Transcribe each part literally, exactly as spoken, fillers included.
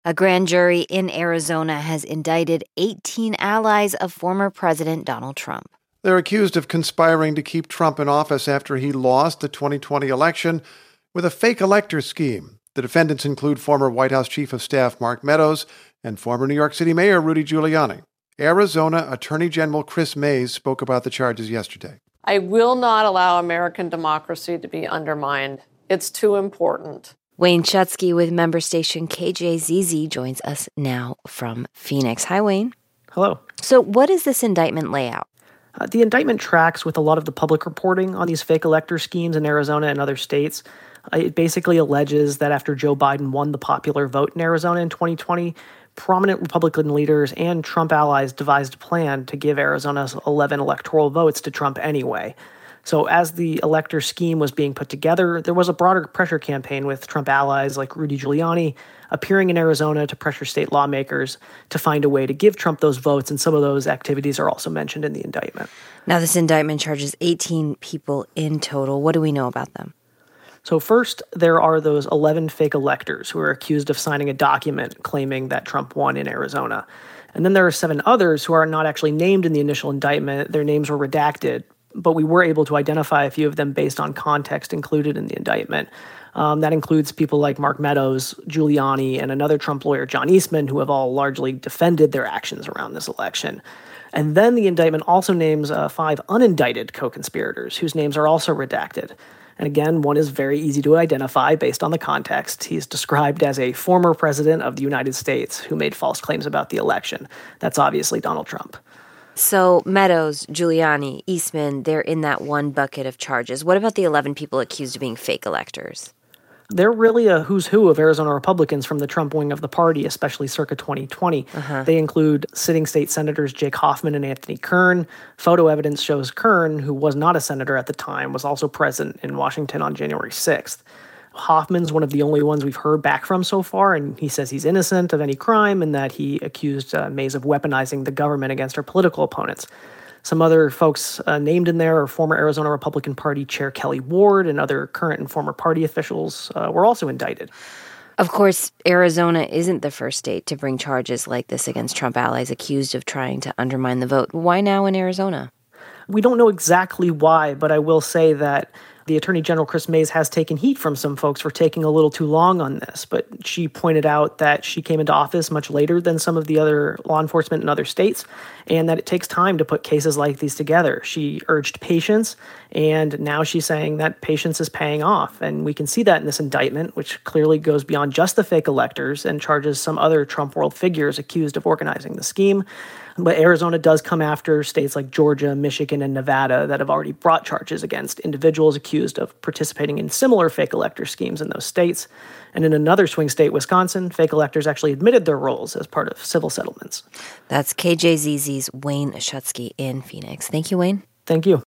A grand jury in Arizona has indicted eighteen allies of former President Donald Trump. They're accused of conspiring to keep Trump in office after he lost the twenty twenty election with a fake elector scheme. The defendants include former White House Chief of Staff Mark Meadows and former New York City Mayor Rudy Giuliani. Arizona Attorney General Kris Mayes spoke about the charges yesterday. I will not allow American democracy to be undermined. It's too important. Wayne Schutsky with member station K J Z Z joins us now from Phoenix. Hi, Wayne. Hello. So what does this indictment lay out? Uh, the indictment tracks with a lot of the public reporting on these fake elector schemes in Arizona and other states. Uh, it basically alleges that after Joe Biden won the popular vote in Arizona in twenty twenty, prominent Republican leaders and Trump allies devised a plan to give Arizona's eleven electoral votes to Trump anyway. So as the elector scheme was being put together, there was a broader pressure campaign with Trump allies like Rudy Giuliani appearing in Arizona to pressure state lawmakers to find a way to give Trump those votes, and some of those activities are also mentioned in the indictment. Now, this indictment charges eighteen people in total. What do we know about them? So first, there are those eleven fake electors who are accused of signing a document claiming that Trump won in Arizona. And then there are seven others who are not actually named in the initial indictment. Their names were redacted, but we were able to identify a few of them based on context included in the indictment. Um, that includes people like Mark Meadows, Giuliani, and another Trump lawyer, John Eastman, who have all largely defended their actions around this election. And then the indictment also names uh, five unindicted co-conspirators whose names are also redacted. And again, one is very easy to identify based on the context. He's described as a former president of the United States who made false claims about the election. That's obviously Donald Trump. So Meadows, Giuliani, Eastman, they're in that one bucket of charges. What about the eleven people accused of being fake electors? They're really a who's who of Arizona Republicans from the Trump wing of the party, especially circa twenty twenty. Uh-huh. They include sitting state senators Jake Hoffman and Anthony Kern. Photo evidence shows Kern, who was not a senator at the time, was also present in Washington on January sixth. Hoffman's one of the only ones we've heard back from so far, and he says he's innocent of any crime and that he accused uh, Mays of weaponizing the government against her political opponents. Some other folks uh, named in there are former Arizona Republican Party Chair Kelly Ward, and other current and former party officials uh, were also indicted. Of course, Arizona isn't the first state to bring charges like this against Trump allies accused of trying to undermine the vote. Why now in Arizona? We don't know exactly why, but I will say that the Attorney General Kris Mayes has taken heat from some folks for taking a little too long on this, but she pointed out that she came into office much later than some of the other law enforcement in other states, and that it takes time to put cases like these together. She urged patience, and now she's saying that patience is paying off, and we can see that in this indictment, which clearly goes beyond just the fake electors and charges some other Trump world figures accused of organizing the scheme. But Arizona does come after states like Georgia, Michigan, and Nevada that have already brought charges against individuals accused of participating in similar fake elector schemes in those states. And in another swing state, Wisconsin, fake electors actually admitted their roles as part of civil settlements. That's K J Z Z's Wayne Schutsky in Phoenix. Thank you, Wayne. Thank you.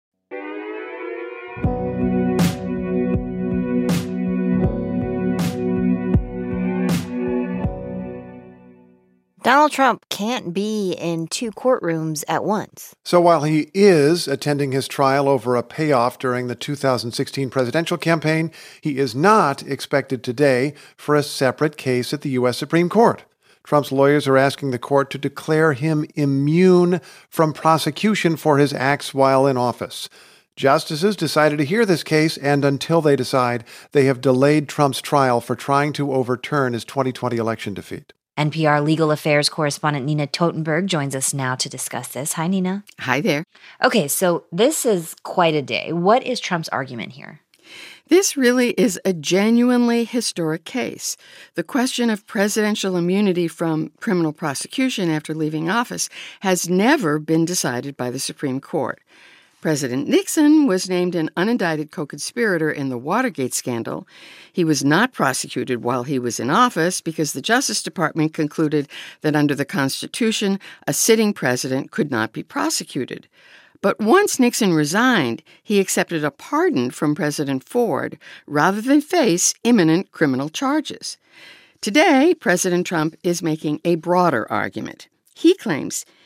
Donald Trump can't be in two courtrooms at once. So while he is attending his trial over a payoff during the two thousand sixteen presidential campaign, he is not expected today for a separate case at the U S Supreme Court. Trump's lawyers are asking the court to declare him immune from prosecution for his acts while in office. Justices decided to hear this case, and until they decide, they have delayed Trump's trial for trying to overturn his twenty twenty election defeat. N P R legal affairs correspondent Nina Totenberg joins us now to discuss this. Hi, Nina. Hi there. Okay, so this is quite a day. What is Trump's argument here? This really is a genuinely historic case. The question of presidential immunity from criminal prosecution after leaving office has never been decided by the Supreme Court. President Nixon was named an unindicted co-conspirator in the Watergate scandal. He was not prosecuted while he was in office because the Justice Department concluded that under the Constitution, a sitting president could not be prosecuted. But once Nixon resigned, he accepted a pardon from President Ford rather than face imminent criminal charges. Today, President Trump is making a broader argument. He claims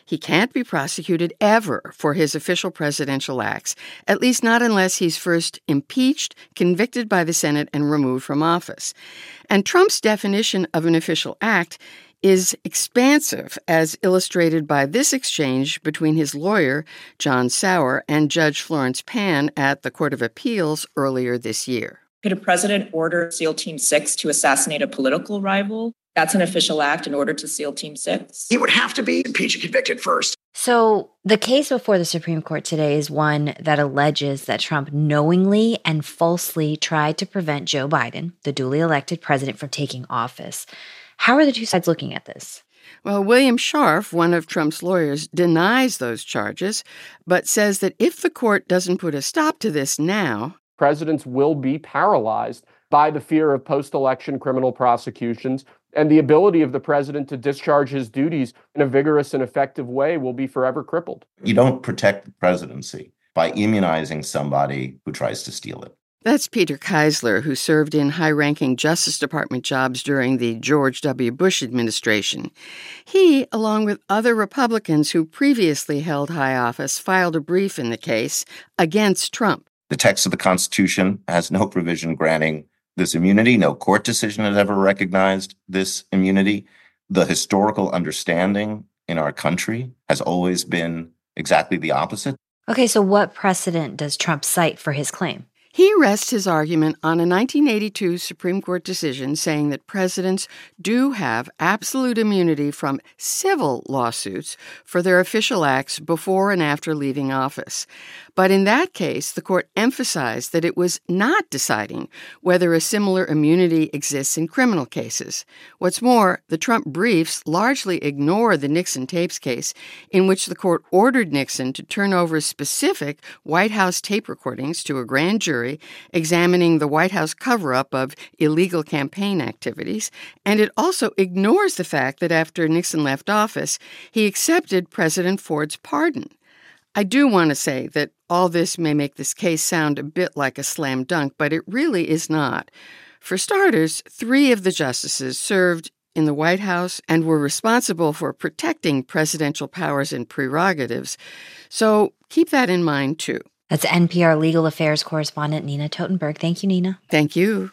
He can't be prosecuted ever for his official presidential acts, at least not unless he's first impeached, convicted by the Senate, and removed from office. And Trump's definition of an official act is expansive, as illustrated by this exchange between his lawyer, John Sauer, and Judge Florence Pan at the Court of Appeals earlier this year. Could a president order SEAL Team six to assassinate a political rival? That's an official act in order to SEAL Team six? He would have to be impeached and convicted first. So the case before the Supreme Court today is one that alleges that Trump knowingly and falsely tried to prevent Joe Biden, the duly elected president, from taking office. How are the two sides looking at this? Well, William Scharf, one of Trump's lawyers, denies those charges, but says that if the court doesn't put a stop to this now, presidents will be paralyzed by the fear of post-election criminal prosecutions, and the ability of the president to discharge his duties in a vigorous and effective way will be forever crippled. You don't protect the presidency by immunizing somebody who tries to steal it. That's Peter Keisler, who served in high-ranking Justice Department jobs during the George W. Bush administration. He, along with other Republicans who previously held high office, filed a brief in the case against Trump. The text of the Constitution has no provision granting this immunity. No court decision has ever recognized this immunity. The historical understanding in our country has always been exactly the opposite. Okay, so what precedent does Trump cite for his claim? He rests his argument on a nineteen eighty-two Supreme Court decision saying that presidents do have absolute immunity from civil lawsuits for their official acts before and after leaving office. But in that case, the court emphasized that it was not deciding whether a similar immunity exists in criminal cases. What's more, the Trump briefs largely ignore the Nixon tapes case, in which the court ordered Nixon to turn over specific White House tape recordings to a grand jury examining the White House cover-up of illegal campaign activities, and it also ignores the fact that after Nixon left office, he accepted President Ford's pardon. I do want to say that all this may make this case sound a bit like a slam dunk, but it really is not. For starters, three of the justices served in the White House and were responsible for protecting presidential powers and prerogatives, so keep that in mind, too. That's N P R legal affairs correspondent Nina Totenberg. Thank you, Nina. Thank you.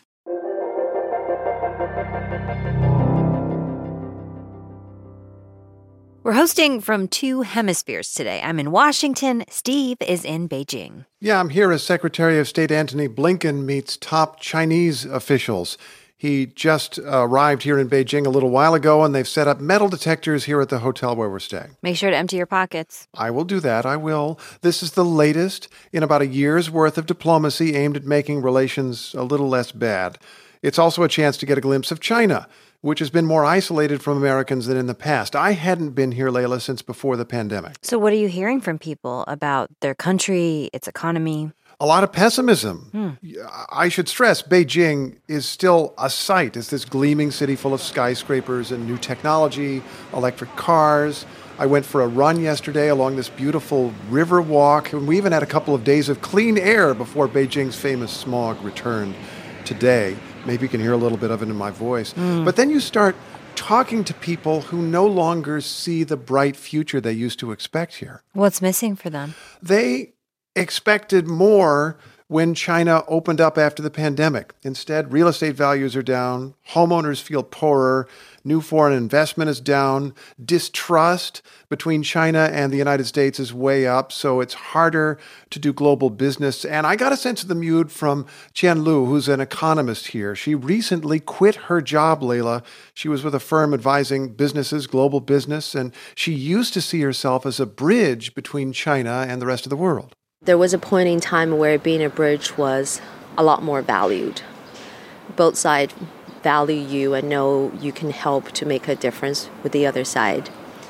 We're hosting from two hemispheres today. I'm in Washington. Steve is in Beijing. Yeah, I'm here as Secretary of State Antony Blinken meets top Chinese officials. He just uh, arrived here in Beijing a little while ago, and they've set up metal detectors here at the hotel where we're staying. Make sure to empty your pockets. I will do that. I will. This is the latest in about a year's worth of diplomacy aimed at making relations a little less bad. It's also a chance to get a glimpse of China, which has been more isolated from Americans than in the past. I hadn't been here, Layla, since before the pandemic. So what are you hearing from people about their country, its economy? A lot of pessimism. Hmm. I should stress, Beijing is still a sight. It's this gleaming city full of skyscrapers and new technology, electric cars. I went for a run yesterday along this beautiful river walk, and we even had a couple of days of clean air before Beijing's famous smog returned today. Maybe you can hear a little bit of it in my voice. Mm. But then you start talking to people who no longer see the bright future they used to expect here. What's missing for them? They expected more when China opened up after the pandemic. Instead, real estate values are down, homeowners feel poorer, new foreign investment is down, distrust between China and the United States is way up, so it's harder to do global business. And I got a sense of the mood from Qian Lu, who's an economist here. She recently quit her job, Layla. She was with a firm advising businesses, global business, and she used to see herself as a bridge between China and the rest of the world. There was a point in time where being a bridge was a lot more valued. Both sides value you and know you can help to make a difference with the other side.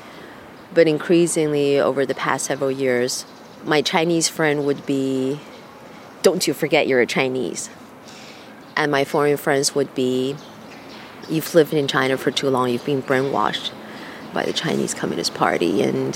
But increasingly over the past several years, my Chinese friend would be, don't you forget you're a Chinese. And my foreign friends would be, you've lived in China for too long, you've been brainwashed by the Chinese Communist Party. And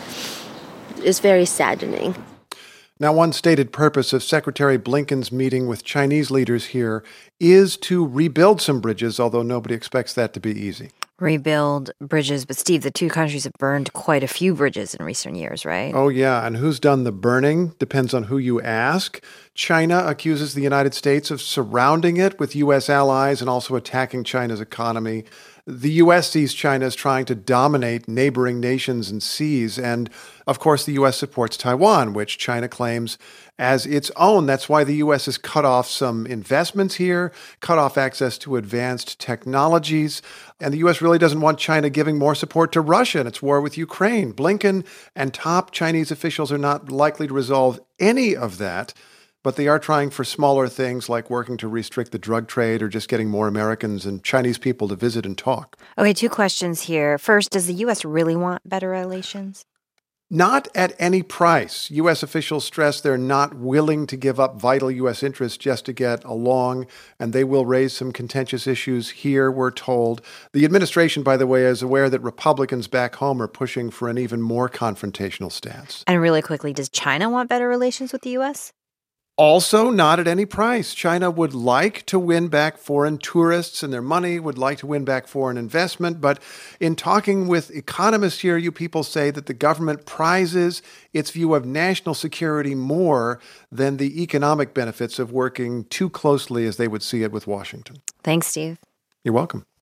it's very saddening. Now, one stated purpose of Secretary Blinken's meeting with Chinese leaders here is to rebuild some bridges, although nobody expects that to be easy. rebuild bridges. But Steve, the two countries have burned quite a few bridges in recent years, right? Oh, yeah. And who's done the burning depends on who you ask. China accuses the United States of surrounding it with U S allies and also attacking China's economy. The U S sees China as trying to dominate neighboring nations and seas. And, of course, the U S supports Taiwan, which China claims as its own. That's why the U S has cut off some investments here, cut off access to advanced technologies. And the U S really doesn't want China giving more support to Russia in its war with Ukraine. Blinken and top Chinese officials are not likely to resolve any of that, but they are trying for smaller things like working to restrict the drug trade or just getting more Americans and Chinese people to visit and talk. Okay, two questions here. First, does the U S really want better relations? Not at any price. U S officials stress they're not willing to give up vital U S interests just to get along, and they will raise some contentious issues here, we're told. The administration, by the way, is aware that Republicans back home are pushing for an even more confrontational stance. And really quickly, does China want better relations with the U S? Also, not at any price. China would like to win back foreign tourists and their money, would like to win back foreign investment. But in talking with economists here, you people say that the government prizes its view of national security more than the economic benefits of working too closely as they would see it with Washington. Thanks, Steve. You're welcome.